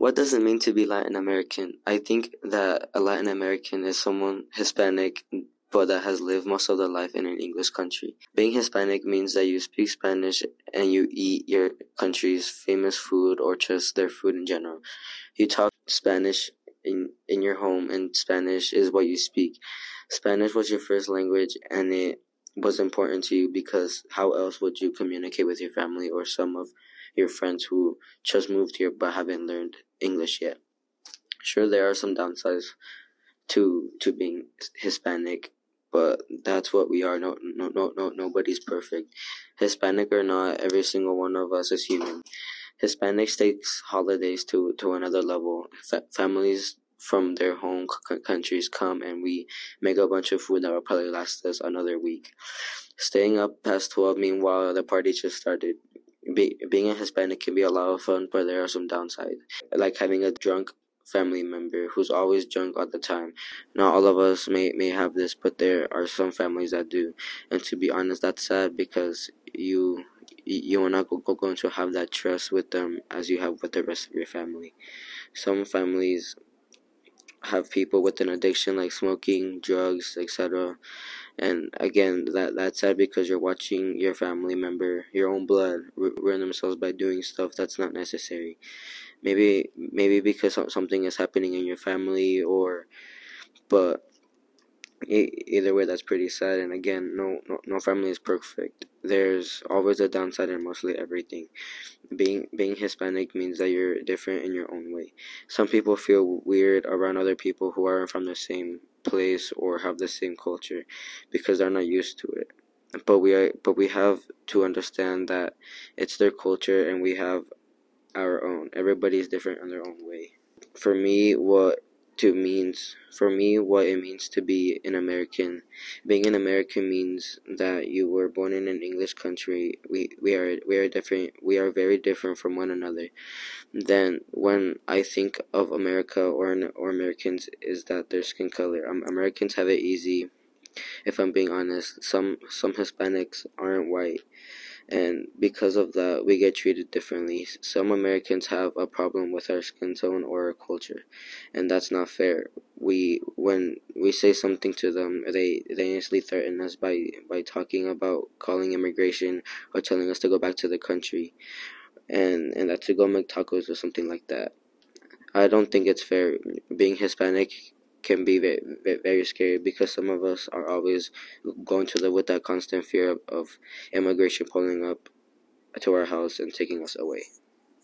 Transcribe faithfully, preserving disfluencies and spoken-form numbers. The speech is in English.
What does it mean to be Latin American? I think that a Latin American is someone Hispanic, but that has lived most of their life in an English country. Being Hispanic means that you speak Spanish and you eat your country's famous food or just their food in general. You talk Spanish in, in your home, and Spanish is what you speak. Spanish was your first language, and it was important to you because how else would you communicate with your family or some of your friends who just moved here but haven't learned English yet? Sure, there are some downsides to to being Hispanic, but that's what we are. No, no, no, no. Nobody's perfect. Hispanic or not, every single one of us is human. Hispanics takes holidays to to another level. Fa- families from their home c- countries come, and we make a bunch of food that will probably last us another week. Staying up past twelve, meanwhile the party just started. Be, being a Hispanic can be a lot of fun, but there are some downsides, like having a drunk family member who's always drunk all the time. Not all of us may, may have this, but there are some families that do. And to be honest, that's sad because you you are not go, go, going to have that trust with them as you have with the rest of your family. Some families have people with an addiction like smoking, drugs, et cetera. And again, that that's sad because you're watching your family member, your own blood, ruin themselves by doing stuff that's not necessary. Maybe maybe because something is happening in your family, or but either way, that's pretty sad. And again, no, no no family is perfect. There's always a downside in mostly everything. Being being Hispanic means that you're different in your own way. Some people feel weird around other people who aren't from the same place or have the same culture because they're not used to it. But we are, but we have to understand that it's their culture and we have our own. Everybody's different in their own way. For me, what to means for me what it means to be an American. Being an American means that you were born in an English country. We we are we are different. We are very different from one another. Then when I think of America or or Americans, is that their skin color. Um, Americans have it easy. If I'm being honest, some some Hispanics aren't white. And because of that, we get treated differently. Some Americans have a problem with our skin tone or our culture, and that's not fair. We when we say something to them, they they instantly threaten us by by talking about calling immigration or telling us to go back to the country, and and that to go make tacos or something like that. I don't think it's fair. Being Hispanic can be very, very scary because some of us are always going to live with that constant fear of, of immigration pulling up to our house and taking us away.